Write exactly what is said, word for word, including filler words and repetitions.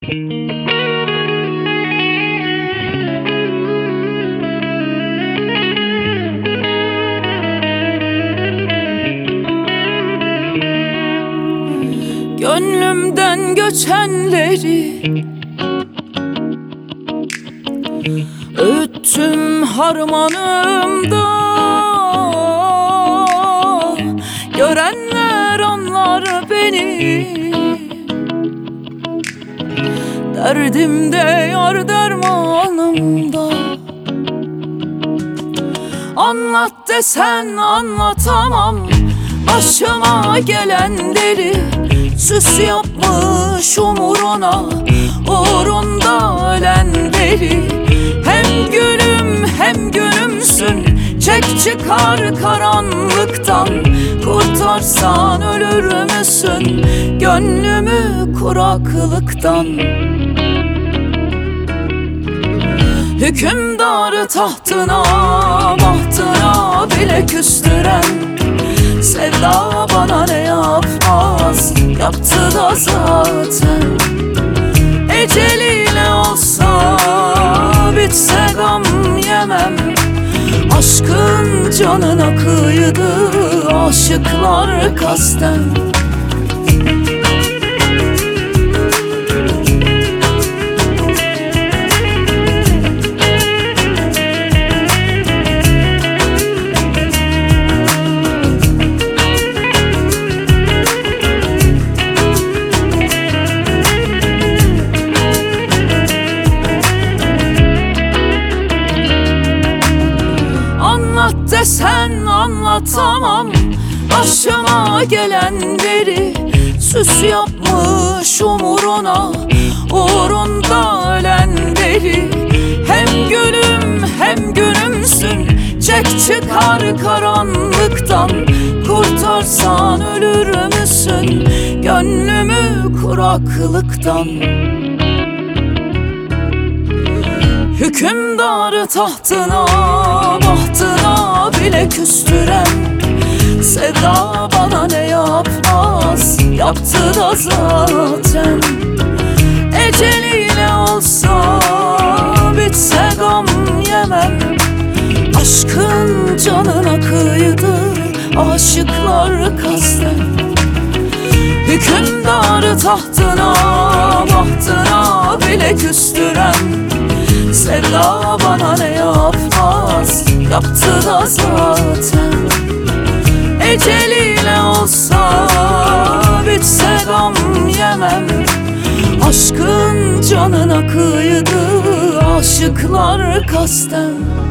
Gönlümden göçenleri öttüm harmanımda. Görenler anlar beni, derdimde yar dermanımda. Anlat desen anlatamam başıma gelenleri. Süs yapmış umuruna, uğrunda ölenleri. Hem gülüm hem gülümsün, çek çıkar karanlıktan. Kurtarsan ölür müsün gönlümü kuraklıktan? Hükümdarı tahtına, bahtına bile küstüren sevda bana ne yapmaz, yaptı da zaten. Eceliyle olsa bitse gam yemem. Aşkın canına kıydı aşıklar kasten. Desen anlatamam başıma gelenleri. Süs yapmış umuruna, uğrunda ölenleri. Hem gülüm hem gülümsün, çek çıkar karanlıktan. Kurtarsan ölür müsün gönlümü kuraklıktan? Hükümdarı tahtına, bahtına bile küstüren sevda bana ne yapmaz, yaptı da zaten. Eceliyle olsa bitse gam yemem. Aşkın canına kıydı aşıklar kasten. Hükümdarı tahtına, bahtına bile küstüren sevda bana ne yapmaz, yaptı da zaten. Eceliyle olsa bitse gam yemem. Aşkın canına kıydı aşıklar kasten.